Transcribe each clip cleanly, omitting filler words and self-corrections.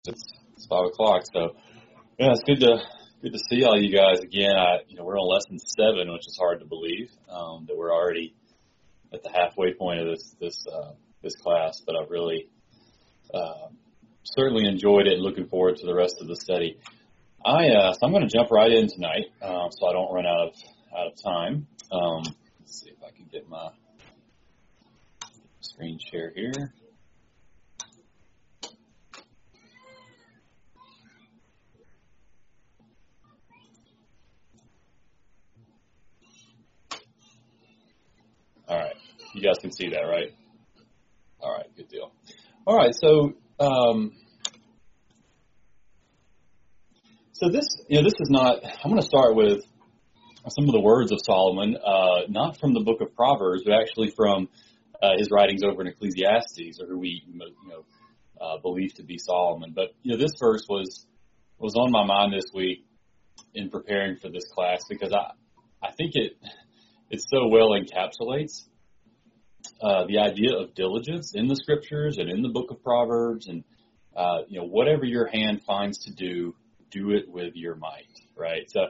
It's 5 o'clock, so yeah, it's good to see all you guys again. We're on lesson 7, which is hard to believe that we're already at the halfway point of this class. But I've really certainly enjoyed it, and looking forward to the rest of the study. So I'm going to jump right in tonight, so I don't run out of time. Let's see if I can get my screen share here. All right, you guys can see that, right? All right, good deal. All right, so this is not. I'm going to start with some of the words of Solomon, not from the book of Proverbs, but actually from his writings over in Ecclesiastes, or who we believe to be Solomon. But this verse was on my mind this week in preparing for this class, because I think it so well encapsulates the idea of diligence in the scriptures and in the book of Proverbs. And whatever your hand finds to do it with your might, right? So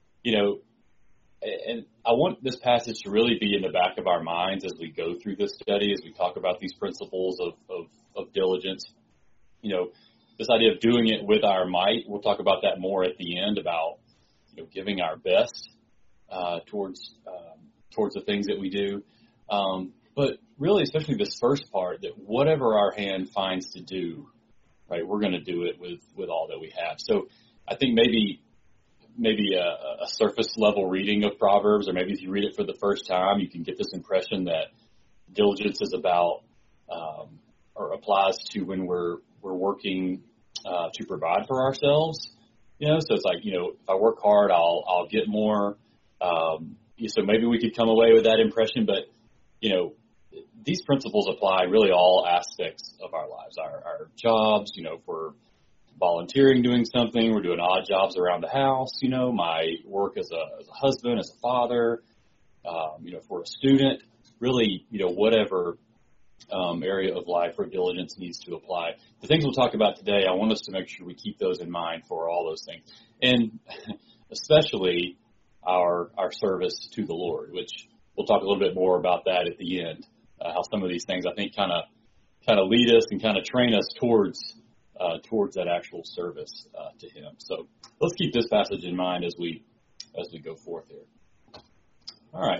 and I want this passage to really be in the back of our minds as we go through this study, as we talk about these principles of diligence. This idea of doing it with our might, we'll talk about that more at the end, about giving our best towards the things that we do. But really, especially this first part, that whatever our hand finds to do, right, we're going to do it with all that we have. So I think maybe a surface level reading of Proverbs, or maybe if you read it for the first time, you can get this impression that diligence is about or applies to when we're working to provide for ourselves. So it's like, if I work hard, I'll get more. So maybe we could come away with that impression, but these principles apply really all aspects of our lives, our jobs. If we're volunteering doing something, we're doing odd jobs around the house, my work as a husband, as a father, if we're a student, really, whatever area of life where diligence needs to apply. The things we'll talk about today, I want us to make sure we keep those in mind for all those things, and especially our service to the Lord, which we'll talk a little bit more about that at the end, how some of these things I think kind of lead us and kind of train us towards that actual service to Him. So let's keep this passage in mind as we go forth here. All right.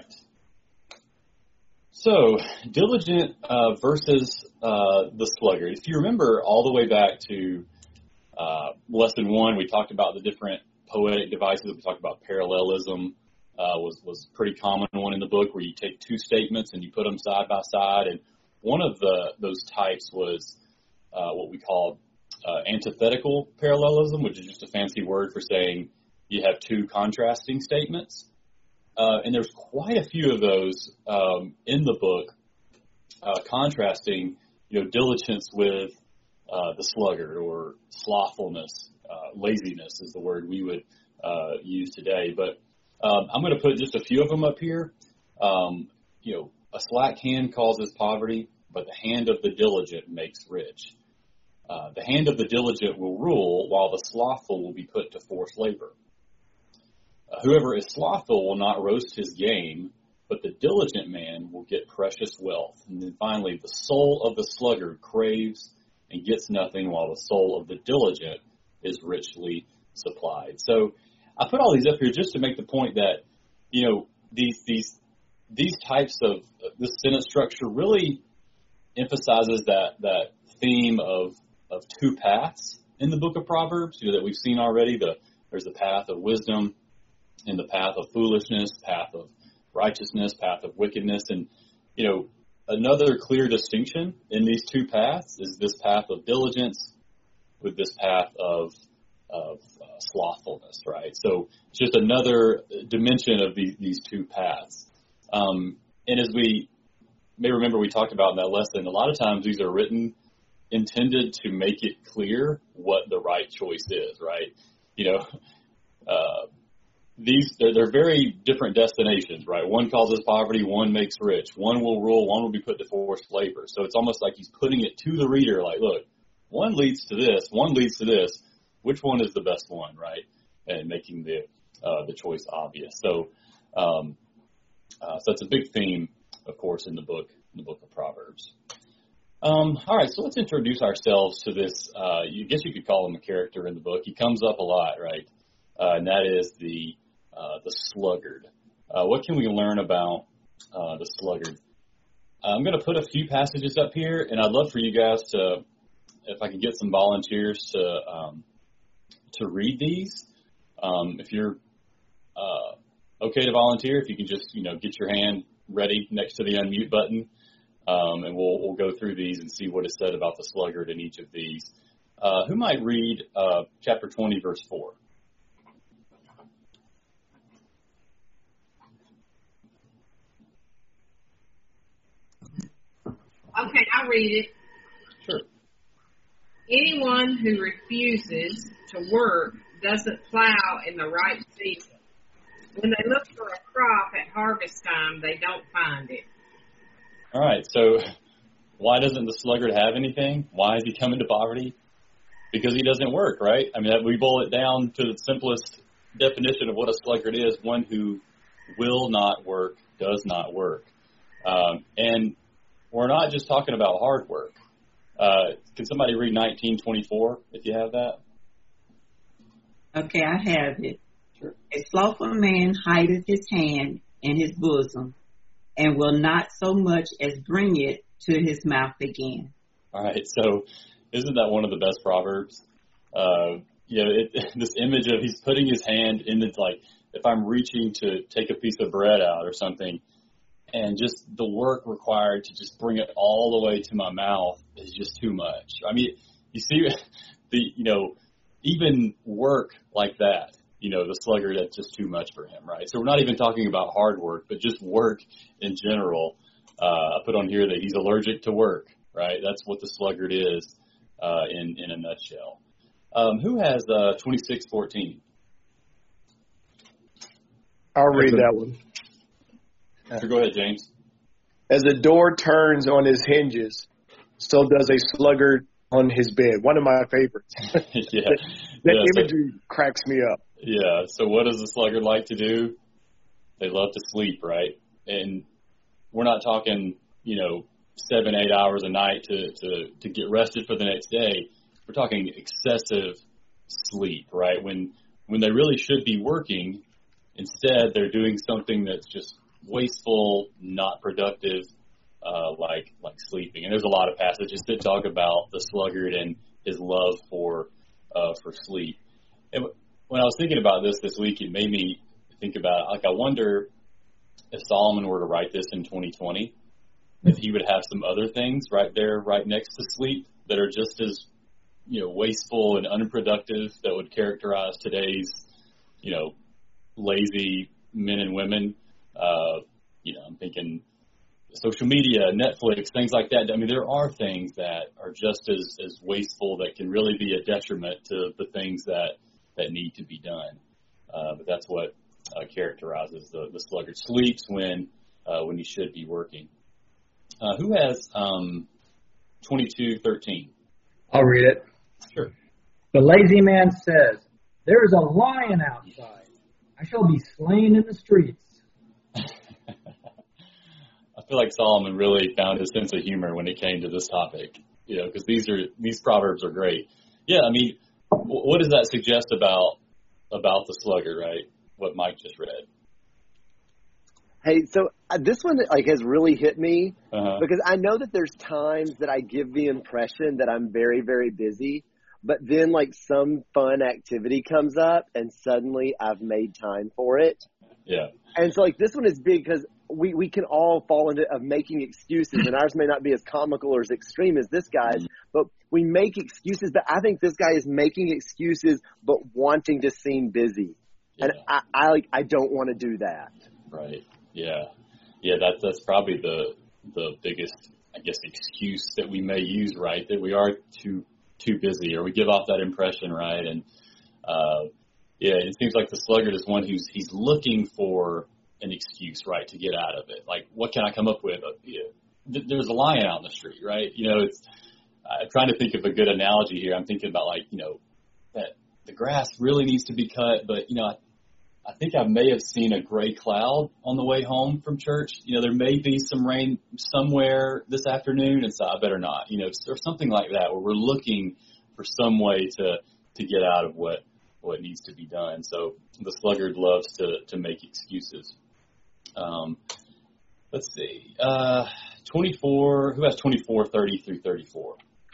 So diligent versus the sluggard. If you remember all the way back to lesson 1, we talked about the different poetic devices. We talked about parallelism. Was a pretty common one in the book, where you take two statements and you put them side by side. And one of those types was what we call antithetical parallelism, which is just a fancy word for saying you have two contrasting statements. And there's quite a few of those in the book, contrasting diligence with the sluggard, or slothfulness. Laziness is the word we would use today. But I'm going to put just a few of them up here. A slack hand causes poverty, but the hand of the diligent makes rich. The hand of the diligent will rule, while the slothful will be put to forced labor. Whoever is slothful will not roast his game, but the diligent man will get precious wealth. And then finally, the soul of the sluggard craves and gets nothing, while the soul of the diligent is richly supplied. So I put all these up here just to make the point that, these types of this sentence structure really emphasizes that theme of two paths in the book of Proverbs, that we've seen already. There's the path of wisdom and the path of foolishness, path of righteousness, path of wickedness. And, another clear distinction in these two paths is this path of diligence with this path of slothfulness, right? So it's just another dimension of these two paths. And as we may remember, we talked about in that lesson, a lot of times these are written intended to make it clear what the right choice is, right? They're very different destinations, right? One causes poverty, one makes rich. One will rule, one will be put to forced labor. So it's almost like he's putting it to the reader, like, look, one leads to this, one leads to this. Which one is the best one, right? And making the choice obvious. So that's a big theme, of course, in the book of Proverbs. All right, so let's introduce ourselves to this. I guess you could call him a character in the book. He comes up a lot, right? And that is the sluggard. What can we learn about the sluggard? I'm going to put a few passages up here, and I'd love for you guys to, if I can get some volunteers to read these. If you're okay to volunteer, if you can just get your hand ready next to the unmute button, and we'll go through these and see what is said about the sluggard in each of these. Who might read chapter 20, verse 4? Okay, I'll read it. Sure. Anyone who refuses to work doesn't plow in the right season. When they look for a crop at harvest time, they don't find it. All right, so why doesn't the sluggard have anything? Why is he coming to poverty? Because he doesn't work, right? I mean, we boil it down to the simplest definition of what a sluggard is: one who will not work, does not work. And we're not just talking about hard work. Can somebody read 19:24 if you have that? Okay, I have it. Sure. A slothful man hideth his hand in his bosom, and will not so much as bring it to his mouth again. All right, so isn't that one of the best proverbs? This image of he's putting his hand in the, like, if I'm reaching to take a piece of bread out or something, and just the work required to just bring it all the way to my mouth is just too much. I mean, you see, even work like that, the sluggard, that's just too much for him, right? So we're not even talking about hard work, but just work in general. I put on here that he's allergic to work, right? That's what the sluggard is in a nutshell. Who has 26:14? I'll read that one. So go ahead, James. As a door turns on his hinges, so does a sluggard on his bed. One of my favorites. That imagery cracks me up. Yeah, so what does the sluggard like to do? They love to sleep, right? And we're not talking, 7-8 hours a night to get rested for the next day. We're talking excessive sleep, right? When they really should be working, instead they're doing something that's just wasteful, not productive, like sleeping. And there's a lot of passages that talk about the sluggard and his love for sleep. And when I was thinking about this week, it made me think about, I wonder if Solomon were to write this in 2020, if he would have some other things right there, right next to sleep, that are just as, wasteful and unproductive, that would characterize today's, lazy men and women. I'm thinking social media, Netflix, things like that. I mean, there are things that are just as wasteful, that can really be a detriment to the things that need to be done. But that's what characterizes the sluggard. Sleeps when he should be working. Who has 22:13? I'll read it. Sure. The lazy man says, "There is a lion outside. I shall be slain in the streets." I feel like Solomon really found his sense of humor when it came to this topic, because these proverbs are great. Yeah, I mean, what does that suggest about the sluggard, right? What Mike just read. Hey, so this one has really hit me because I know that there's times that I give the impression that I'm very, very busy, but then some fun activity comes up and suddenly I've made time for it. Yeah. And so this one is big because we can all fall into of making excuses, and ours may not be as comical or as extreme as this guy's, but we make excuses. But I think this guy is making excuses but wanting to seem busy. Yeah. And I don't want to do that. Right. Yeah. Yeah, that's probably the biggest, I guess, excuse that we may use, right? That we are too busy, or we give off that impression, right? And it seems like the sluggard is one he's looking for an excuse, right, to get out of it. Like, what can I come up with? There's a lion out in the street, right? It's I'm trying to think of a good analogy here. I'm thinking about that the grass really needs to be cut, but I think I may have seen a gray cloud on the way home from church. There may be some rain somewhere this afternoon, and so I better not, or something like that, where we're looking for some way to get out of what needs to be done. So the sluggard loves to make excuses. Let's see. 24, who has 24:30 through 34?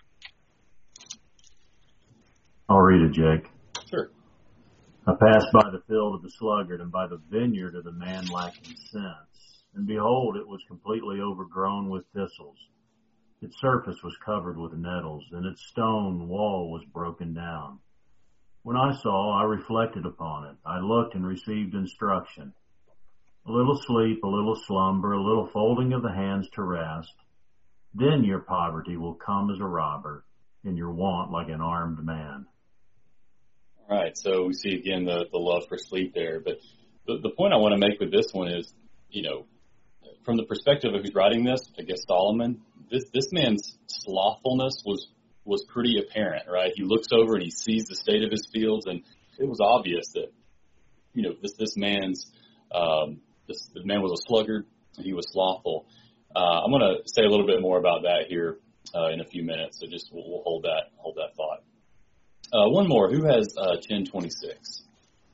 I'll read it, Jake. Sure. I passed by the field of the sluggard and by the vineyard of the man lacking sense. And behold, it was completely overgrown with thistles. Its surface was covered with nettles, and its stone wall was broken down. When I saw, I reflected upon it. I looked and received instruction. A little sleep, a little slumber, a little folding of the hands to rest. Then your poverty will come as a robber, and your want like an armed man. All right, so we see again the love for sleep there. But the point I want to make with this one is, from the perspective of who's writing this, I guess Solomon, this man's slothfulness was pretty apparent, right? He looks over and he sees the state of his fields, and it was obvious that, this man's the man was a sluggard and he was slothful. I'm going to say a little bit more about that here in a few minutes, so just we'll hold that thought. One more. Who has 10:26?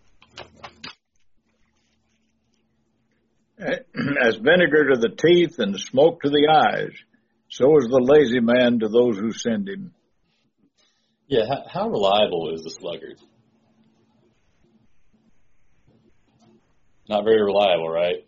As vinegar to the teeth and smoke to the eyes, so is the lazy man to those who send him. Yeah, how reliable is the sluggard? Not very reliable, right?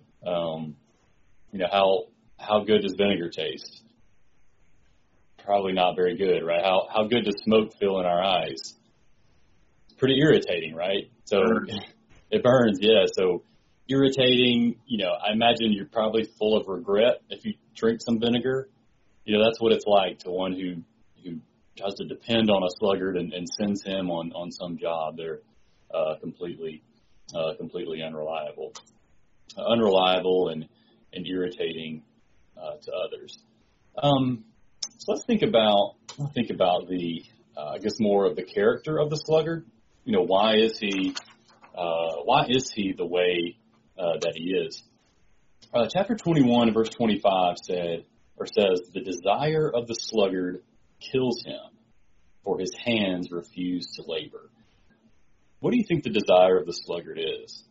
How good does vinegar taste? Probably not very good, right? How good does smoke feel in our eyes? It's pretty irritating, right? So it burns, yeah. So irritating, I imagine you're probably full of regret if you drink some vinegar. That's what it's like to one who has to depend on a sluggard and sends him on some job. They're completely unreliable and irritating to others. So let's think about the I guess more of the character of the sluggard. Why is he the way that he is? Chapter 21, verse 25 says, the desire of the sluggard kills him, for his hands refuse to labor. What do you think the desire of the sluggard is?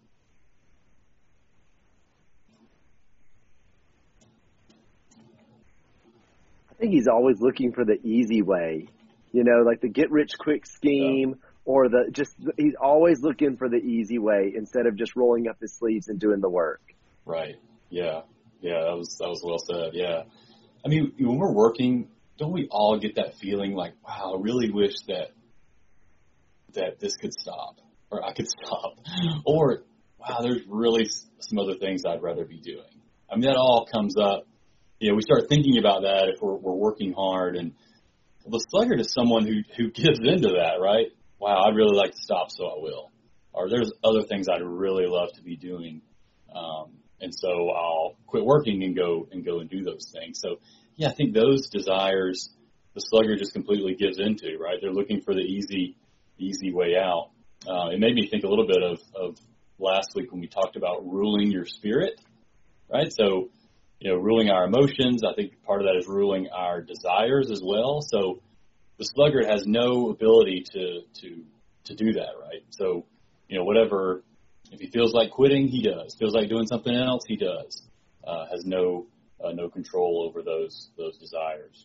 I think he's always looking for the easy way, like the get rich quick scheme, or he's always looking for the easy way instead of just rolling up his sleeves and doing the work. Right. Yeah. That was well said. Yeah. I mean, when we're working, don't we all get that feeling like, wow, I really wish that this could stop, or I could stop, or wow, there's really some other things I'd rather be doing. I mean, that all comes up. We start thinking about that if we're working hard, and the sluggard is someone who gives into that, right? Wow, I'd really like to stop, so I will. Or there's other things I'd really love to be doing, and so I'll quit working and go and do those things. So, yeah, I think those desires the sluggard just completely gives into, right? They're looking for the easy way out. It made me think a little bit of last week when we talked about ruling your spirit, right? So, ruling our emotions. I think part of that is ruling our desires as well. So the sluggard has no ability to do that, right? So, whatever, if he feels like quitting, he does. Feels like doing something else, he does. Has no control over those desires.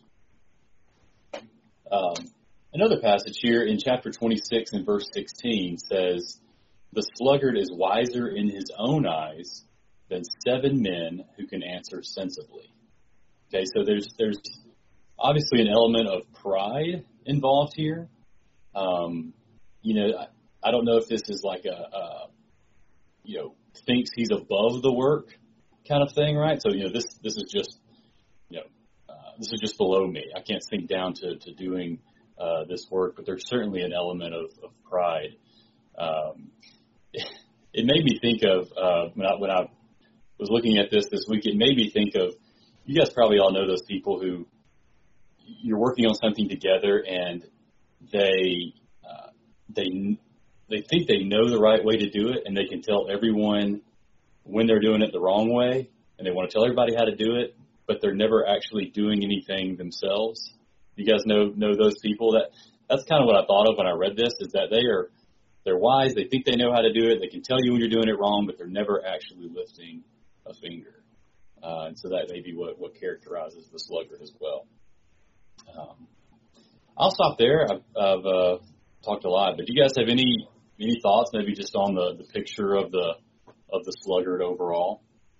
Another passage here in chapter 26 and verse 16 says, the sluggard is wiser in his own eyes than 7 men who can answer sensibly. Okay, so there's obviously an element of pride involved here. I don't know if this is like thinks he's above the work kind of thing, right? So, this is just, this is just below me. I can't sink down to doing this work, but there's certainly an element of pride. It made me think of, when I was looking at this week, it made me think of, you guys probably all know those people who, you're working on something together, and they think they know the right way to do it, and they can tell everyone when they're doing it the wrong way, and they want to tell everybody how to do it, but they're never actually doing anything themselves. You guys know those people? That's kind of what I thought of when I read this, is that they're wise, they think they know how to do it, they can tell you when you're doing it wrong, but they're never actually lifting a finger. And so that may be what characterizes the sluggard as well. I'll stop there. I've talked a lot, but do you guys have any thoughts, maybe just on the picture of the sluggard overall?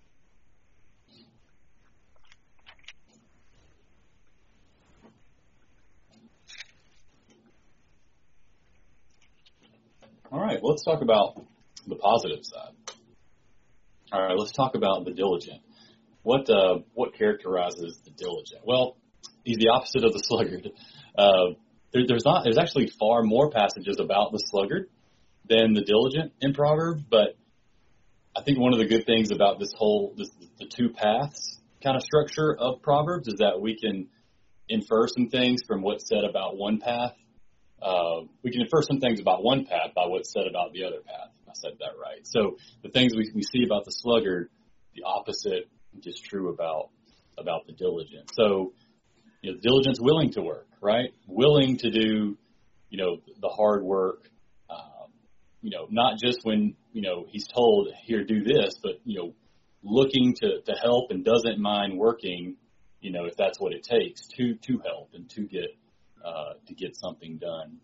All right, well, let's talk about the positive side. All right, let's talk about the diligent. What characterizes the diligent? Well, he's the opposite of the sluggard. There's actually far more passages about the sluggard than the diligent in Proverbs, but I think one of the good things about the two paths kind of structure of Proverbs is that we can infer some things from what's said about one path. We can infer some things about one path by what's said about the other path. I said that right. So the things we see about the sluggard, the opposite is true about the diligent. So, the diligent's willing to work, right? Willing to do, the hard work, not just when, he's told, here, do this, but, looking to help and doesn't mind working, if that's what it takes to help and to get something done.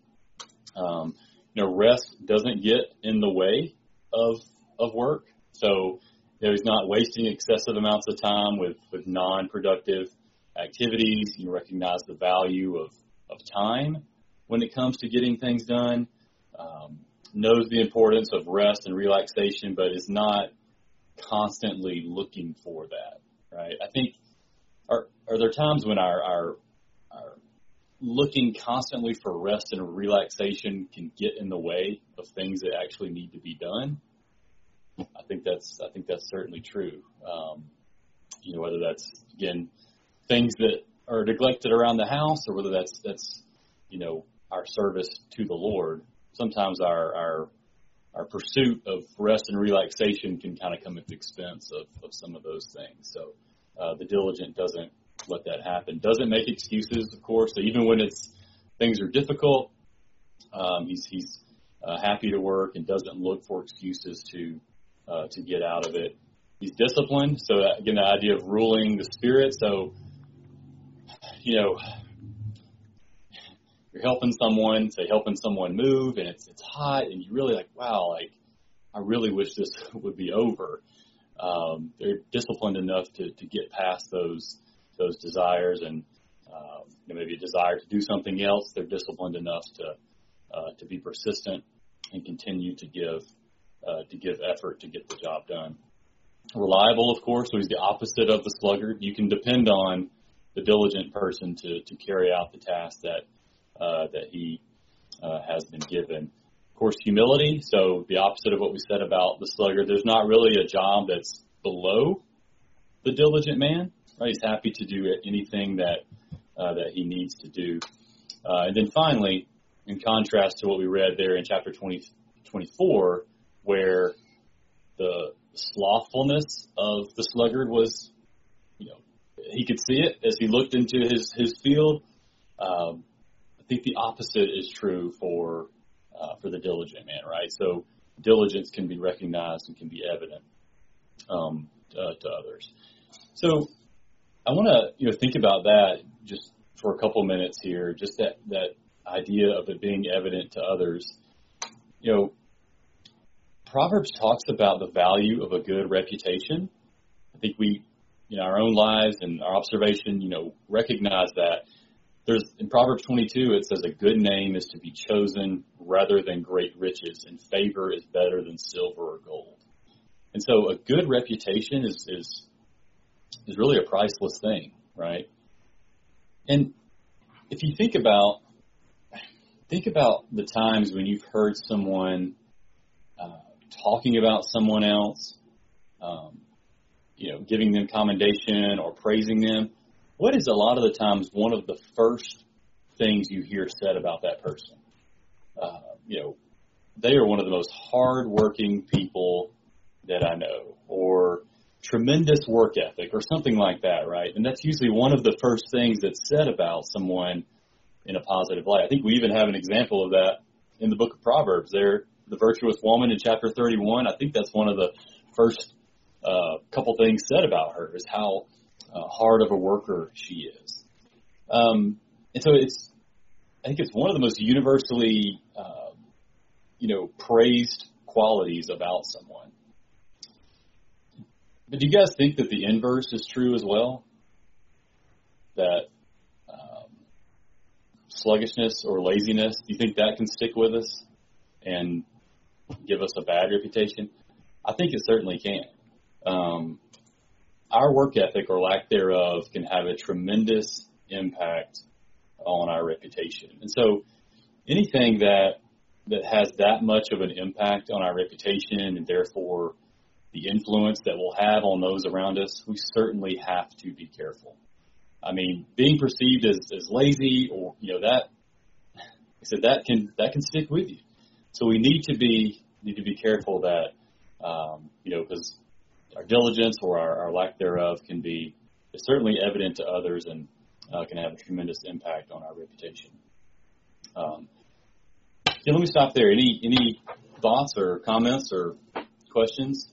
Rest doesn't get in the way of work. So, he's not wasting excessive amounts of time with non-productive activities. You recognize the value of time when it comes to getting things done. Knows the importance of rest and relaxation, but is not constantly looking for that, right? I think, are there times when our looking constantly for rest and relaxation can get in the way of things that actually need to be done? I think that's certainly true. Whether that's, again, things that are neglected around the house, or whether that's our service to the Lord. Sometimes our pursuit of rest and relaxation can kind of come at the expense of some of those things. So the diligent doesn't let that happen. Doesn't make excuses, of course. So even when things are difficult, he's happy to work and doesn't look for excuses to get out of it. He's disciplined. So again, the idea of ruling the spirit. So you're helping someone move, and it's hot, and you're really like, wow, I really wish this would be over. They're disciplined enough to get past those desires, and maybe a desire to do something else. They're disciplined enough to be persistent and continue to give effort to get the job done. Reliable, of course, so he's the opposite of the sluggard. You can depend on the diligent person to carry out the task that he has been given. Of course, humility, so the opposite of what we said about the sluggard. There's not really a job that's below the diligent man, right? He's happy to do anything that he needs to do. And then finally, in contrast to what we read there in chapter 24, where the slothfulness of the sluggard was, he could see it as he looked into his field. I think the opposite is true for the diligent man, right? So diligence can be recognized and can be evident to others. So I want to think about that just for a couple minutes here, just that idea of it being evident to others. Proverbs talks about the value of a good reputation. I think we, in our own lives and our observation, recognize that. In Proverbs 22, it says a good name is to be chosen rather than great riches, and favor is better than silver or gold. And so a good reputation is really a priceless thing, right? And if you think about the times when you've heard someone talking about someone else, giving them commendation or praising them, what is a lot of the times one of the first things you hear said about that person? They are one of the most hardworking people that I know, or tremendous work ethic, or something like that, right? And that's usually one of the first things that's said about someone in a positive light. I think we even have an example of that in the book of Proverbs. There, the virtuous woman in chapter 31, I think that's one of the first couple things said about her, is how hard of a worker she is. And so I think it's one of the most universally, praised qualities about someone. But do you guys think that the inverse is true as well? That sluggishness or laziness, do you think that can stick with us and give us a bad reputation? I think it certainly can. Our work ethic or lack thereof can have a tremendous impact on our reputation. And so anything that has that much of an impact on our reputation, and therefore the influence that we'll have on those around us, we certainly have to be careful. I mean, being perceived as lazy, or that can stick with you. So we need to be careful that because our diligence or our lack thereof is certainly evident to others and can have a tremendous impact on our reputation. Let me stop there. Any thoughts or comments or questions?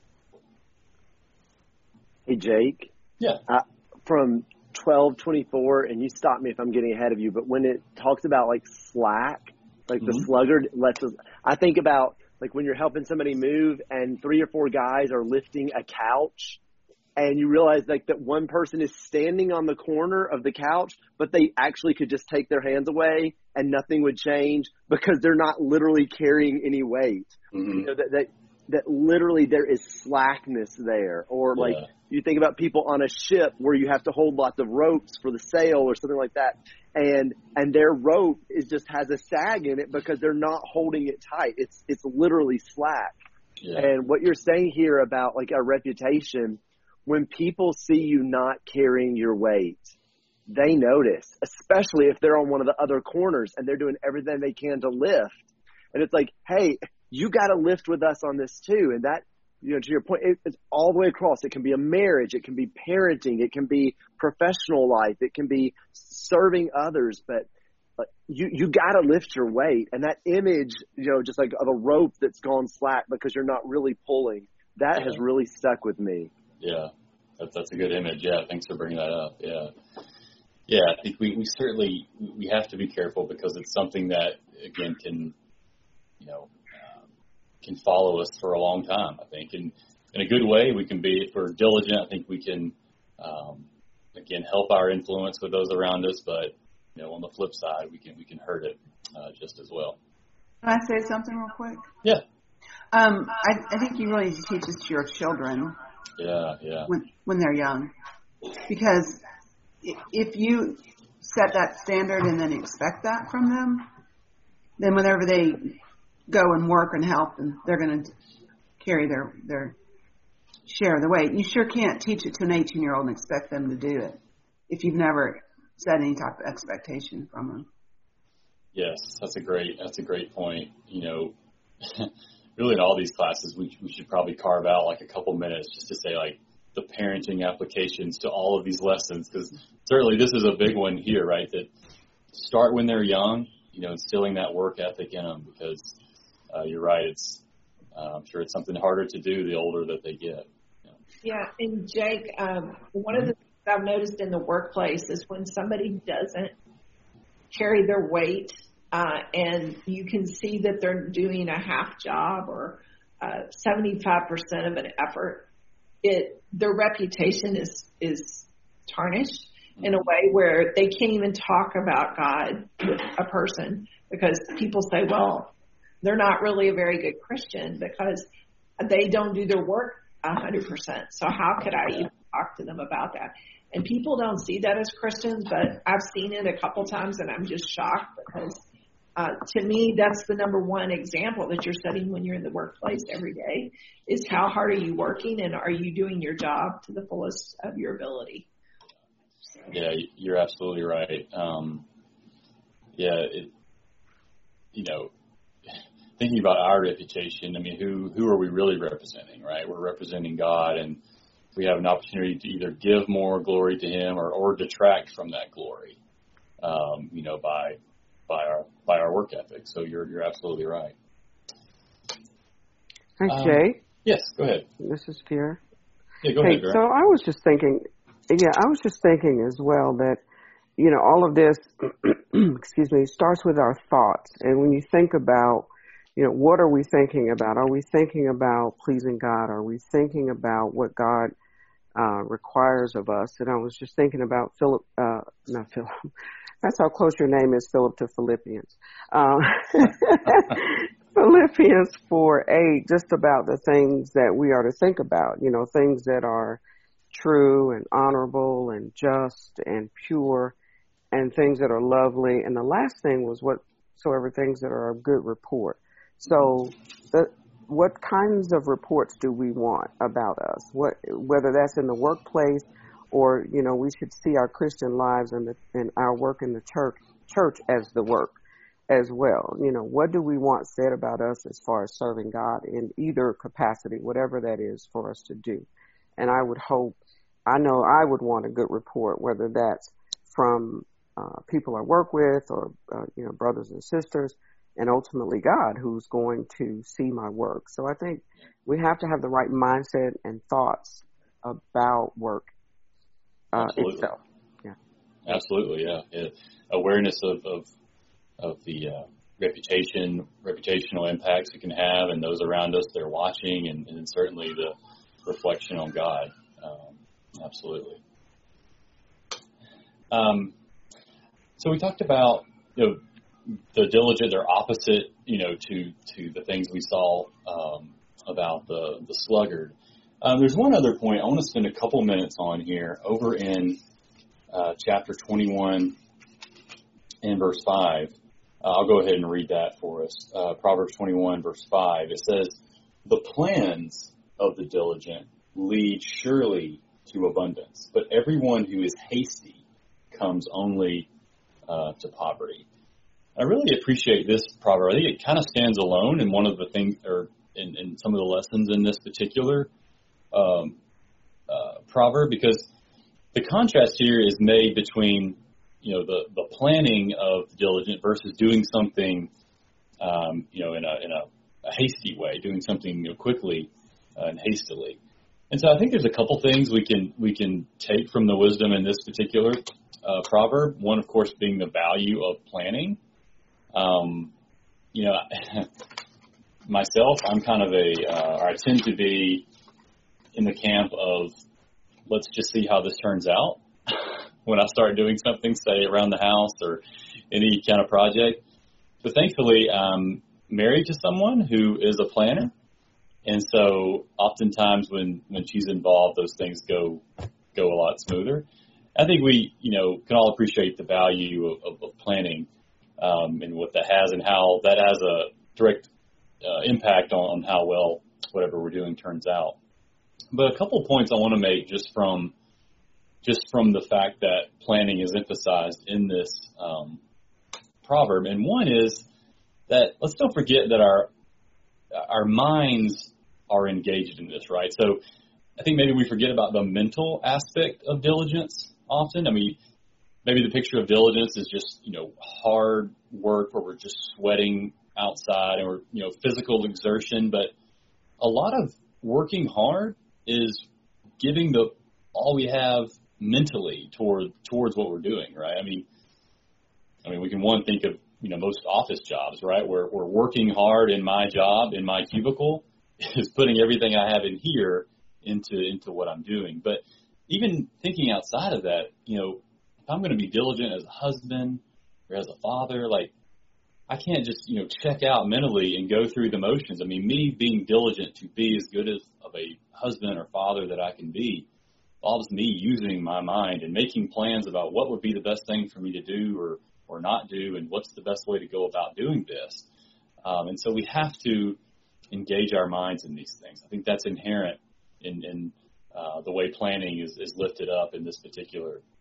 Hey, Jake. Yeah. From 12:24, and you stop me if I'm getting ahead of you, but when it talks about like slack, like the sluggard lets us, I think about like when you're helping somebody move and 3 or 4 guys are lifting a couch, and you realize like that one person is standing on the corner of the couch, but they actually could just take their hands away and nothing would change because they're not literally carrying any weight. Mm-hmm. That literally there is slackness there. Or like you think about people on a ship where you have to hold lots of ropes for the sail or something like that. And their rope just has a sag in it because they're not holding it tight. It's literally slack. Yeah. And what you're saying here about like our reputation, when people see you not carrying your weight, they notice, especially if they're on one of the other corners and they're doing everything they can to lift. And it's like, hey, you got to lift with us on this too. And that, to your point, it's all the way across. It can be a marriage. It can be parenting. It can be professional life. It can be serving others. But you got to lift your weight. And that image, just like of a rope that's gone slack because you're not really pulling, that has really stuck with me. Yeah, that's a good image. Yeah, thanks for bringing that up. Yeah, I think we certainly we have to be careful because it's something that, again, can follow us for a long time, I think. And in a good way, we can be, if we're diligent, I think we can, again, help our influence with those around us. But, on the flip side, we can hurt it just as well. Can I say something real quick? Yeah. I think you really need to teach this to your children. Yeah. When they're young. Because if you set that standard and then expect that from them, then whenever they go and work and help, and they're going to carry their share of the weight. You sure can't teach it to an 18-year-old and expect them to do it if you've never set any type of expectation from them. Yes, that's a great point. Really in all these classes, we should probably carve out like a couple minutes just to say like the parenting applications to all of these lessons, because certainly this is a big one here, right? That start when they're young, instilling that work ethic in them, because you're right. I'm sure it's something harder to do the older that they get. Yeah, and Jake, one of the things I've noticed in the workplace is when somebody doesn't carry their weight, and you can see that they're doing a half job or 75% of an effort, their reputation is tarnished in a way where they can't even talk about God with a person, because people say, well, they're not really a very good Christian because they don't do their work 100%. So how could I even talk to them about that? And people don't see that as Christians, but I've seen it a couple times and I'm just shocked, because to me, that's the number one example that you're setting when you're in the workplace every day, is how hard are you working and are you doing your job to the fullest of your ability? Yeah, you're absolutely right. Thinking about our reputation, I mean, who are we really representing, right? We're representing God, and we have an opportunity to either give more glory to Him or detract from that glory, by our work ethic. So you're absolutely right. Hi, Jay. Yes, go ahead. This is Vera. Yeah, go ahead, Vera. So I was just thinking as well that, all of this, excuse me, starts with our thoughts. And when you think about, what are we thinking about? Are we thinking about pleasing God? Are we thinking about what God requires of us? And I was just thinking about not Philip. That's how close your name is, Philip, to Philippians. Philippians 4:8, just about the things that we are to think about, things that are true and honorable and just and pure and things that are lovely. And the last thing was whatsoever things that are of good report. So what kinds of reports do we want about us? Whether that's in the workplace or, we should see our Christian lives and our work in the church as the work as well. What do we want said about us as far as serving God in either capacity, whatever that is for us to do? And I know I would want a good report, whether that's from people I work with or, brothers and sisters, and ultimately God, who's going to see my work. So I think we have to have the right mindset and thoughts about work itself. Yeah. Absolutely, yeah. Awareness of the reputational impacts it can have, and those around us they're watching, and certainly the reflection on God. Absolutely. So we talked about the diligent, they're opposite, to the things we saw about the sluggard. There's one other point I want to spend a couple minutes on here over in chapter 21 and verse 5. I'll go ahead and read that for us. Proverbs 21 verse 5. It says, "The plans of the diligent lead surely to abundance, but everyone who is hasty comes only to poverty." I really appreciate this proverb. I think it kind of stands alone in one of the things, or in some of the lessons in this particular proverb, because the contrast here is made between the planning of the diligent versus doing something in a hasty way, doing something quickly and hastily. And so I think there's a couple things we can take from the wisdom in this particular proverb. One, of course, being the value of planning. Myself, I'm kind of I tend to be in the camp of let's just see how this turns out when I start doing something, say around the house or any kind of project. But thankfully, I'm married to someone who is a planner. And so oftentimes when she's involved, those things go a lot smoother. I think we, can all appreciate the value of planning and what that has and how that has a direct impact on how well whatever we're doing turns out. But a couple of points I want to make just from the fact that planning is emphasized in this proverb. And one is that let's don't forget that our minds are engaged in this, right? So I think maybe we forget about the mental aspect of diligence often. I mean, maybe the picture of diligence is just, hard work where we're just sweating outside or, physical exertion. But a lot of working hard is giving all we have mentally towards what we're doing, right? I mean, we can think of, most office jobs, right? Where we're working hard in my job, in my cubicle, is putting everything I have in here into what I'm doing. But even thinking outside of that, if I'm going to be diligent as a husband or as a father, I can't just, check out mentally and go through the motions. I mean, me being diligent to be as good of a husband or father that I can be involves me using my mind and making plans about what would be the best thing for me to do or not do, and what's the best way to go about doing this. And so we have to engage our minds in these things. I think that's inherent in the way planning is lifted up in this particular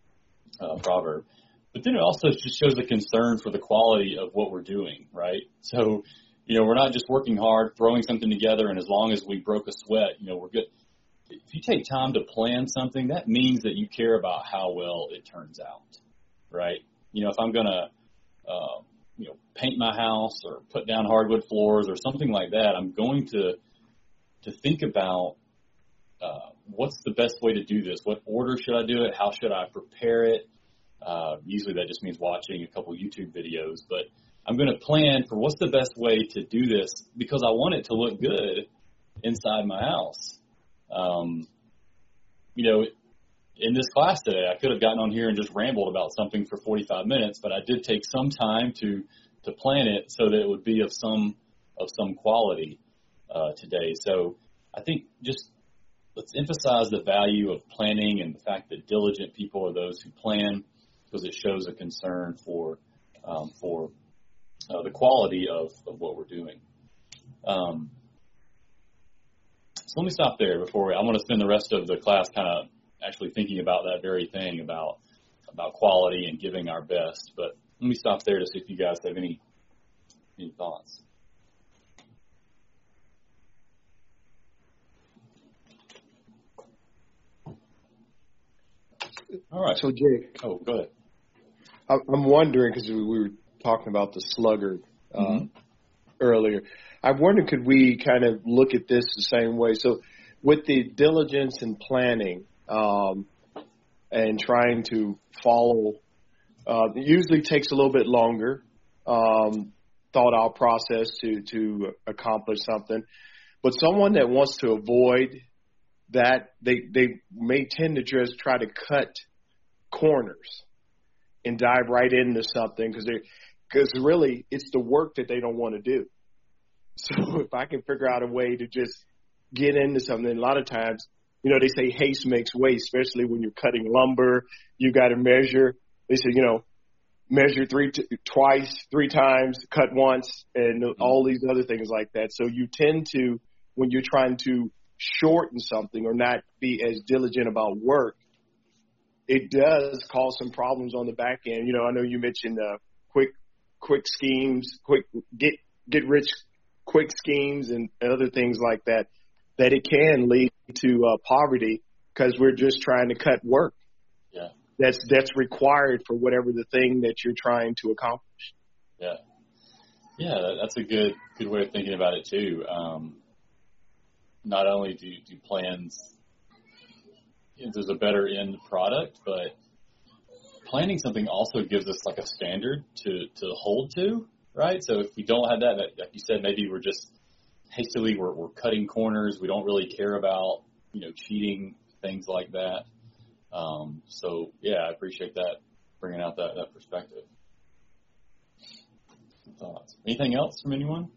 proverb. But then it also just shows a concern for the quality of what we're doing, right? So, we're not just working hard, throwing something together, and as long as we broke a sweat, we're good. If you take time to plan something, that means that you care about how well it turns out, right? If I'm going to, paint my house or put down hardwood floors or something like that, I'm going to think about what's the best way to do this? What order should I do it? How should I prepare it? Usually that just means watching a couple YouTube videos, but I'm going to plan for what's the best way to do this because I want it to look good inside my house. In this class today, I could have gotten on here and just rambled about something for 45 minutes, but I did take some time to plan it so that it would be of some quality today. So I think just let's emphasize the value of planning and the fact that diligent people are those who plan, because it shows a concern for the quality of what we're doing. So let me stop there before I want to spend the rest of the class kind of actually thinking about that very thing about quality and giving our best. But let me stop there to see if you guys have any thoughts. All right. So, Jake. Oh, go ahead. I'm wondering, because we were talking about the sluggard earlier. I'm wondering, could we kind of look at this the same way? So with the diligence and planning and trying to follow, it usually takes a little bit longer, thought-out process to accomplish something. But someone that wants to avoid that, they may tend to just try to cut corners and dive right into something because really it's the work that they don't want to do. So if I can figure out a way to just get into something, a lot of times, they say haste makes waste, especially when you're cutting lumber. You got to measure. They say, measure three times, cut once, and all these other things like that. So you tend to, when you're trying to shorten something or not be as diligent about work, it does cause some problems on the back end. I know you mentioned quick schemes, get rich quick schemes and other things like that it can lead to poverty because we're just trying to cut work. Yeah. That's required for whatever the thing that you're trying to accomplish. Yeah. Yeah, that's a good way of thinking about it too. Not only do plans, there's a better end product, but planning something also gives us like a standard to hold to, right? So if we don't have that, like you said, maybe we're just hastily, we're cutting corners. We don't really care about, cheating, things like that. So yeah, I appreciate that, bringing out that perspective. Some thoughts. Anything else from anyone?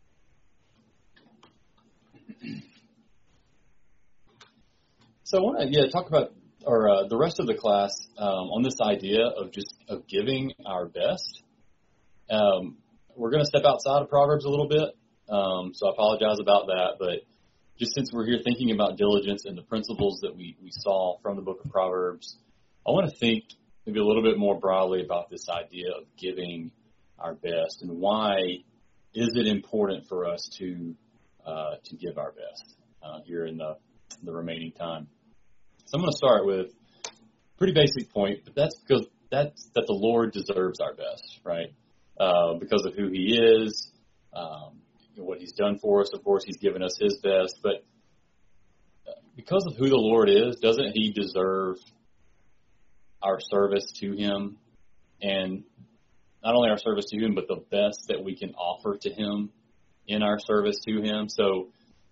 So I want to talk about the rest of the class on this idea of giving our best. We're going to step outside of Proverbs a little bit, so I apologize about that. But just since we're here thinking about diligence and the principles that we saw from the book of Proverbs, I want to think maybe a little bit more broadly about this idea of giving our best and why is it important for us to give our best here in the remaining time. So I'm going to start with a pretty basic point, but that's because that the Lord deserves our best, right? Because of who He is, what He's done for us. Of course, He's given us His best, but because of who the Lord is, doesn't He deserve our service to Him? And not only our service to Him, but the best that we can offer to Him in our service to Him. So,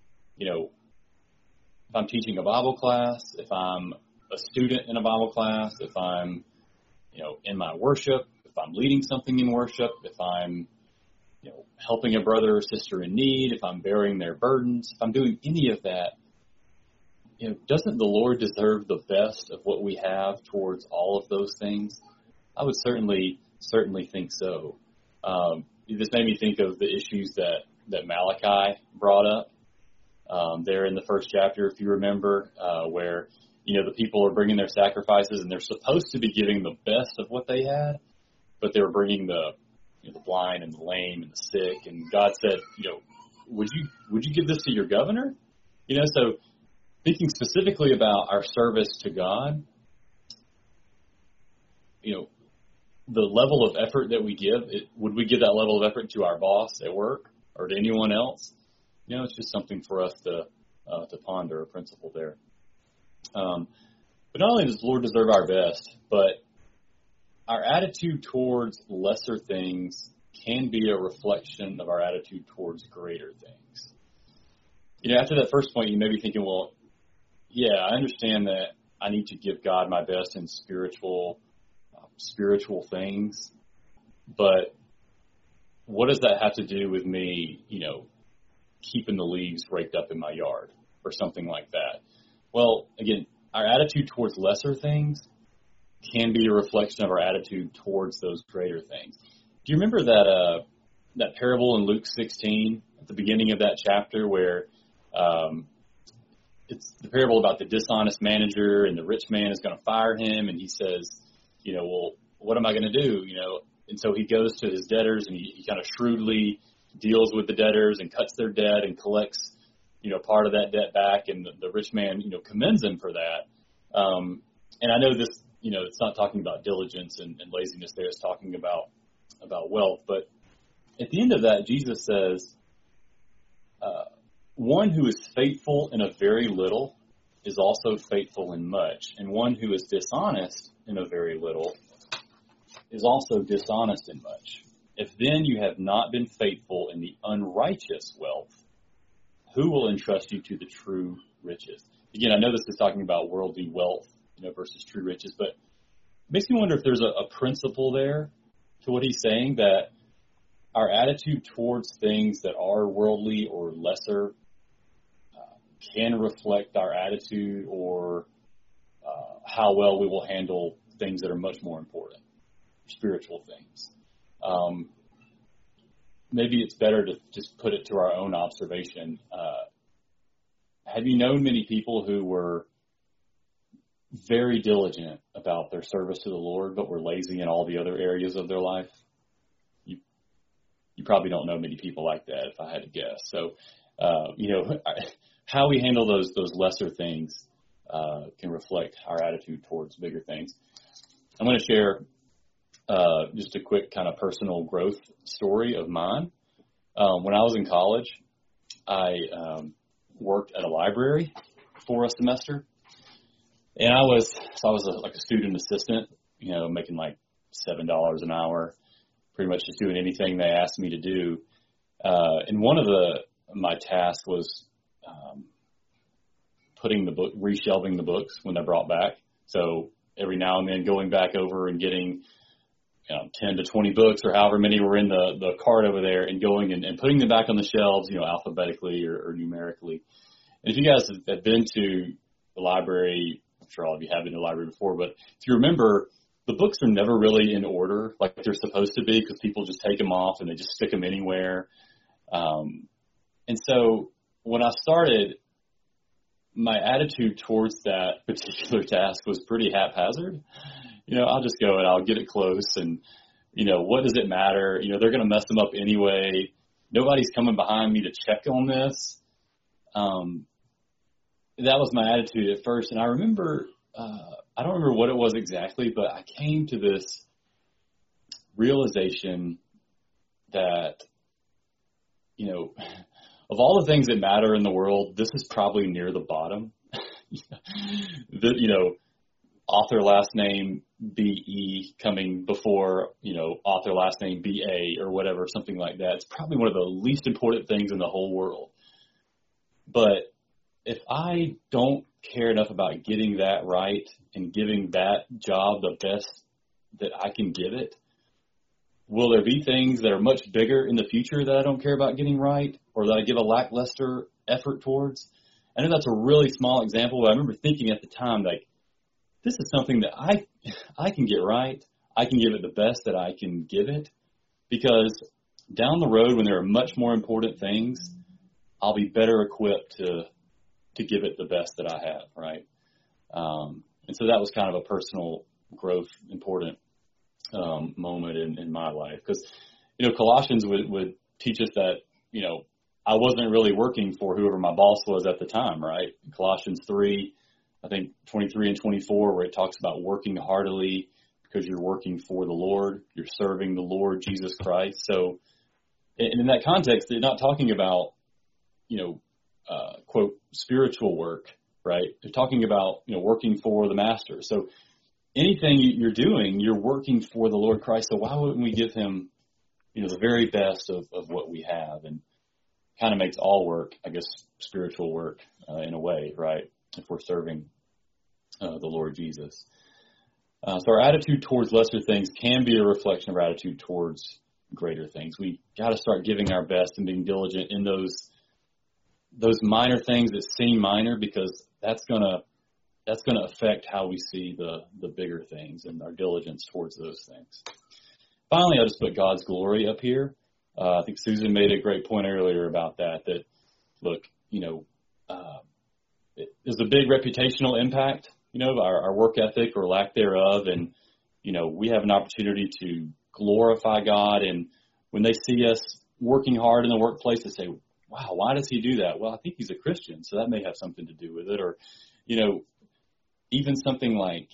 if I'm teaching a Bible class, if I'm a student in a Bible class, if I'm, in my worship, if I'm leading something in worship, if I'm, helping a brother or sister in need, if I'm bearing their burdens, if I'm doing any of that, doesn't the Lord deserve the best of what we have towards all of those things? I would certainly think so. This made me think of the issues that Malachi brought up there in the first chapter, if you remember, where The people are bringing their sacrifices, and they're supposed to be giving the best of what they had, but they were bringing the blind and the lame and the sick. And God said, would you give this to your governor? So thinking specifically about our service to God, the level of effort that we give, would we give that level of effort to our boss at work or to anyone else? It's just something for us to ponder, a principle there. But not only does the Lord deserve our best, but our attitude towards lesser things can be a reflection of our attitude towards greater things. After that first point, you may be thinking, well, yeah, I understand that I need to give God my best in spiritual things, but what does that have to do with me, keeping the leaves raked up in my yard or something like that? Well, again, our attitude towards lesser things can be a reflection of our attitude towards those greater things. Do you remember that parable in Luke 16 at the beginning of that chapter where it's the parable about the dishonest manager and the rich man is going to fire him, and he says, well, what am I going to do? And so he goes to his debtors and he kind of shrewdly deals with the debtors and cuts their debt and collects, part of that debt back. And the rich man, commends him for that. And I know this, it's not talking about diligence and laziness there. It's talking about wealth. But at the end of that, Jesus says, one who is faithful in a very little is also faithful in much. And one who is dishonest in a very little is also dishonest in much. If then you have not been faithful in the unrighteous wealth, who will entrust you to the true riches? Again, I know this is talking about worldly wealth, versus true riches, but it makes me wonder if there's a principle there to what he's saying, that our attitude towards things that are worldly or lesser can reflect our attitude or how well we will handle things that are much more important, spiritual things. Maybe it's better to just put it to our own observation. Have you known many people who were very diligent about their service to the Lord, but were lazy in all the other areas of their life? You probably don't know many people like that, if I had to guess. So, how we handle those lesser things can reflect our attitude towards bigger things. I'm going to share just a quick kind of personal growth story of mine. When I was in college, I worked at a library for a semester, and I was like a student assistant, making like $7 an hour, pretty much just doing anything they asked me to do. And one of my tasks was reshelving the books when they're brought back. So every now and then going back over and getting 10 to 20 books or however many were in the cart over there, and going and putting them back on the shelves, alphabetically or numerically. And if you guys have been to the library, I'm sure all of you have been to the library before, but if you remember, the books are never really in order like they're supposed to be, because people just take them off and they just stick them anywhere. And so when I started, my attitude towards that particular task was pretty haphazard. I'll just go and I'll get it close, and, what does it matter? They're going to mess them up anyway. Nobody's coming behind me to check on this. That was my attitude at first. And I remember, I don't remember what it was exactly, but I came to this realization that, of all the things that matter in the world, this is probably near the bottom. Author last name B-E coming before, author last name B-A or whatever, something like that. It's probably one of the least important things in the whole world. But if I don't care enough about getting that right and giving that job the best that I can give it, will there be things that are much bigger in the future that I don't care about getting right, or that I give a lackluster effort towards? I know that's a really small example, but I remember thinking at the time, like, this is something that I can get right. I can give it the best that I can give it, because down the road when there are much more important things, I'll be better equipped to give it the best that I have, right? And so that was kind of a personal growth, important moment in my life. Because, Colossians would teach us that, I wasn't really working for whoever my boss was at the time, right? Colossians 3, I think 23 and 24, where it talks about working heartily because you're working for the Lord. You're serving the Lord Jesus Christ. So, and in that context, they're not talking about, quote, spiritual work, right? They're talking about, working for the master. So anything you're doing, you're working for the Lord Christ. So why wouldn't we give him, the very best of what we have? And kind of makes all work, I guess, spiritual work in a way, right? If we're serving the Lord Jesus. So our attitude towards lesser things can be a reflection of our attitude towards greater things. We got to start giving our best and being diligent in those minor things that seem minor, because that's gonna affect how we see the bigger things and our diligence towards those things. Finally, I'll just put God's glory up here. I think Susan made a great point earlier about that look, there's a big reputational impact, our work ethic or lack thereof. And, we have an opportunity to glorify God. And when they see us working hard in the workplace, they say, wow, why does he do that? Well, I think he's a Christian, so that may have something to do with it. Or, even something like,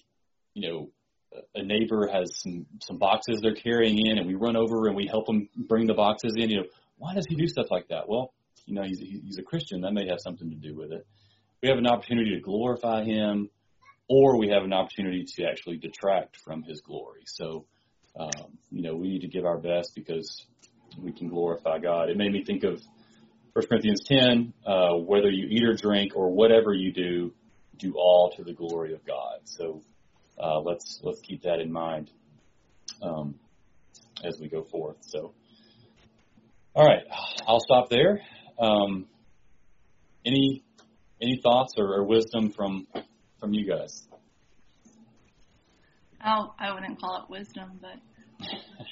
a neighbor has some boxes they're carrying in, and we run over and we help them bring the boxes in. Why does he do stuff like that? Well, he's a Christian. That may have something to do with it. We have an opportunity to glorify him, or we have an opportunity to actually detract from his glory. So, we need to give our best because we can glorify God. It made me think of 1 Corinthians 10, whether you eat or drink or whatever you do all to the glory of God. So, let's keep that in mind as we go forth. So, all right, I'll stop there. Any thoughts or wisdom from you guys? Oh, I wouldn't call it wisdom, but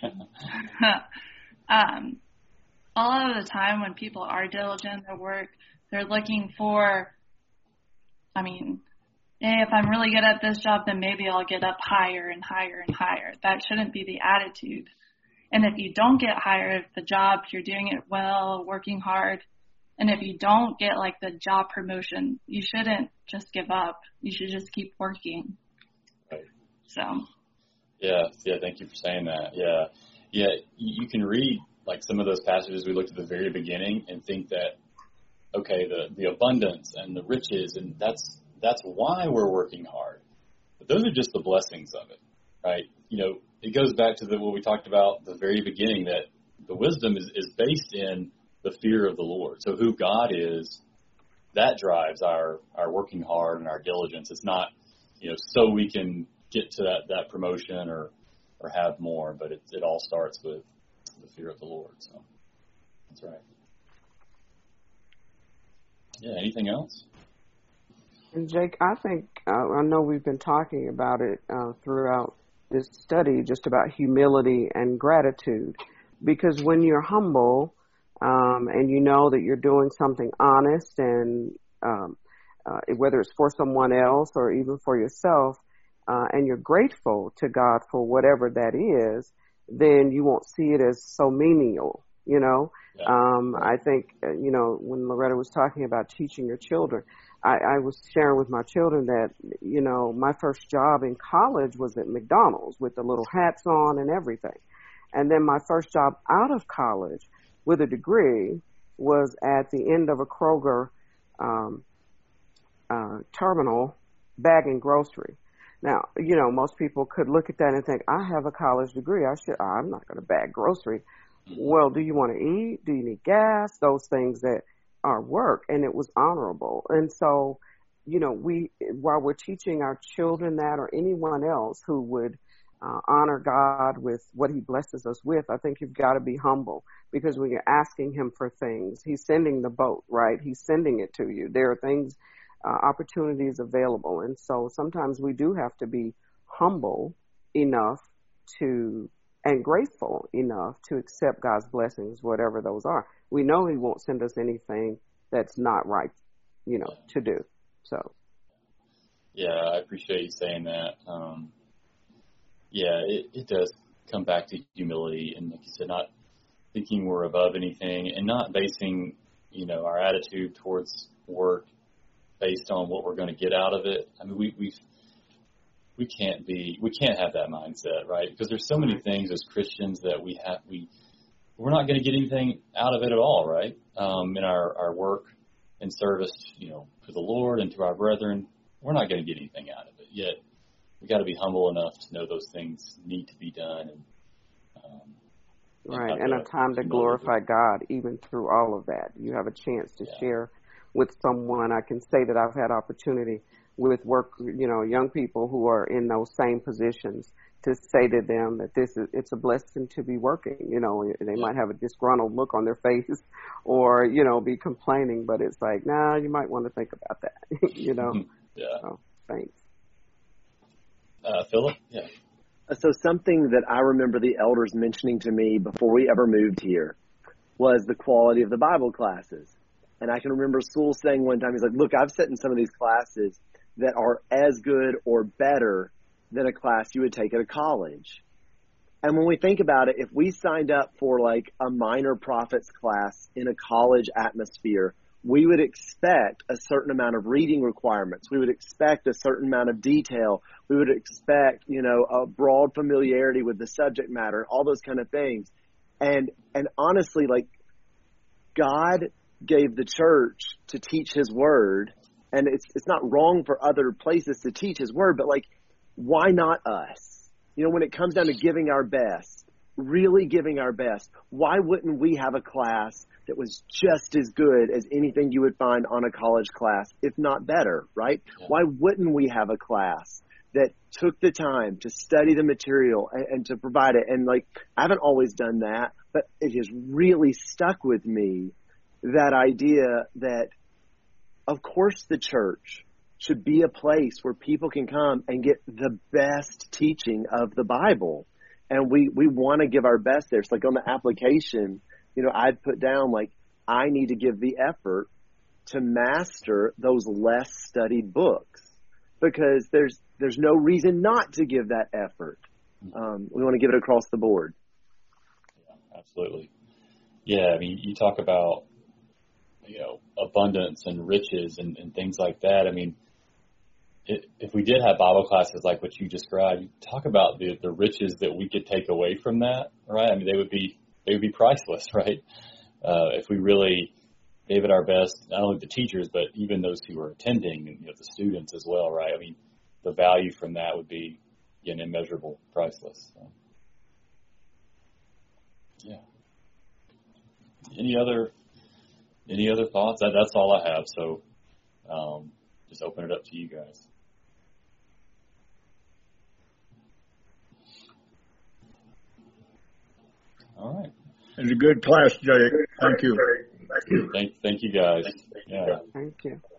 a lot of the time when people are diligent in their work, they're looking for, hey, if I'm really good at this job, then maybe I'll get up higher and higher and higher. That shouldn't be the attitude. And if you don't get hired at the job, you're doing it well, working hard. And if you don't get the job promotion, you shouldn't just give up. You should just keep working. Right. So. Yeah. Thank you for saying that. Yeah. You can read some of those passages we looked at the very beginning and think that, okay, the abundance and the riches, and that's why we're working hard. But those are just the blessings of it, right? It goes back to what we talked about at the very beginning, that the wisdom is based in the fear of the Lord. So who God is, that drives our working hard and our diligence. It's not, so we can get to that promotion or have more, but it all starts with the fear of the Lord. So that's right. Yeah. Anything else? And Jake, I think, I know we've been talking about it throughout this study, just about humility and gratitude. Because when you're humble, and you know that you're doing something honest, and whether it's for someone else or even for yourself, and you're grateful to God for whatever that is, then you won't see it as so menial, Yeah. I think, when Loretta was talking about teaching your children, I was sharing with my children that, my first job in college was at McDonald's with the little hats on and everything. And then my first job out of college with a degree was at the end of a Kroger terminal bagging grocery. Now, most people could look at that and think, I have a college degree. I'm not going to bag grocery. Well, do you want to eat? Do you need gas? Those things that are work, and it was honorable. And so, while we're teaching our children that, or anyone else who would honor God with what he blesses us with, I think you've got to be humble, because when you're asking him for things, he's sending the boat, right? He's sending it to you. There are things, opportunities available. And so sometimes we do have to be humble enough and grateful enough to accept God's blessings, whatever those are. We know he won't send us anything that's not right, to do. So. Yeah, I appreciate you saying that. Yeah, it does come back to humility and, like you said, not thinking we're above anything and not basing, our attitude towards work based on what we're going to get out of it. I mean, we can't have that mindset, right? Because there's so many things as Christians that we're not going to get anything out of it at all, right? In our work and service, to the Lord and to our brethren, we're not going to get anything out of it. Yet we got to be humble enough to know those things need to be done. Right, and a time to glorify God even through all of that. You have a chance to share with someone. I can say that I've had opportunity with work, young people who are in those same positions, to say to them that it's a blessing to be working. They might have a disgruntled look on their face or, be complaining, but it's like, nah, you might want to think about that, Yeah. So, thanks. Philip? Yeah. So something that I remember the elders mentioning to me before we ever moved here was the quality of the Bible classes. And I can remember Sewell saying one time, he's like, look, I've sat in some of these classes that are as good or better than a class you would take at a college. And when we think about it, if we signed up for like a minor prophets class in a college atmosphere, we would expect a certain amount of reading requirements. We would expect a certain amount of detail. We would expect, a broad familiarity with the subject matter, all those kind of things. And honestly, like, God gave the church to teach his word, and it's not wrong for other places to teach his word, but like, why not us? When it comes down to giving our best, really giving our best, why wouldn't we have a class that was just as good as anything you would find on a college class, if not better, right? Yeah. Why wouldn't we have a class that took the time to study the material and to provide it? And like, I haven't always done that, but it has really stuck with me, that idea that, of course, the church should be a place where people can come and get the best teaching of the Bible. And we want to give our best there. It's like on the application, I'd put down, like, I need to give the effort to master those less studied books, because there's no reason not to give that effort. We want to give it across the board. Yeah, absolutely. Yeah, I mean, you talk about, abundance and riches and things like that. I mean, if we did have Bible classes like what you described, talk about the riches that we could take away from that, right? I mean, they would be priceless, right? If we really gave it our best, not only the teachers, but even those who are attending and the students as well, right? I mean, the value from that would be, again, immeasurable, priceless. So, yeah. Any other thoughts? That's all I have. So just open it up to you guys. All right. It's a good class, Jake. Thank you. Thank you guys. Yeah. Thank you.